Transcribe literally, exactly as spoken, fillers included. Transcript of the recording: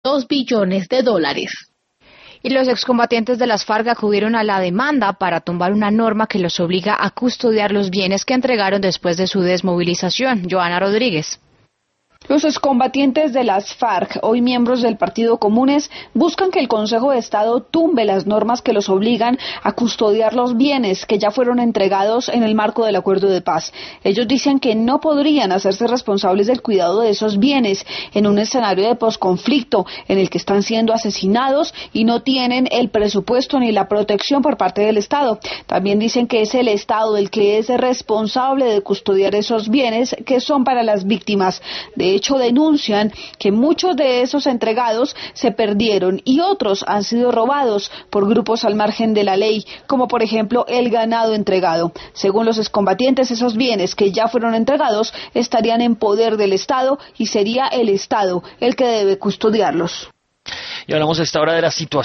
dos billones de dólares. Y los excombatientes de las FARC acudieron a la demanda para tumbar una norma que los obliga a custodiar los bienes que entregaron después de su desmovilización. Joana Rodríguez. Los excombatientes de las FARC, hoy miembros del Partido Comunes, buscan que el Consejo de Estado tumbe las normas que los obligan a custodiar los bienes que ya fueron entregados en el marco del acuerdo de paz. Ellos dicen que no podrían hacerse responsables del cuidado de esos bienes en un escenario de posconflicto en el que están siendo asesinados y no tienen el presupuesto ni la protección por parte del Estado. También dicen que es el Estado el que es responsable de custodiar esos bienes que son para las víctimas. De hecho, denuncian que muchos de esos entregados se perdieron y otros han sido robados por grupos al margen de la ley, como por ejemplo el ganado entregado. Según los excombatientes, esos bienes que ya fueron entregados estarían en poder del Estado y sería el Estado el que debe custodiarlos. Y hablamos a esta hora de la situación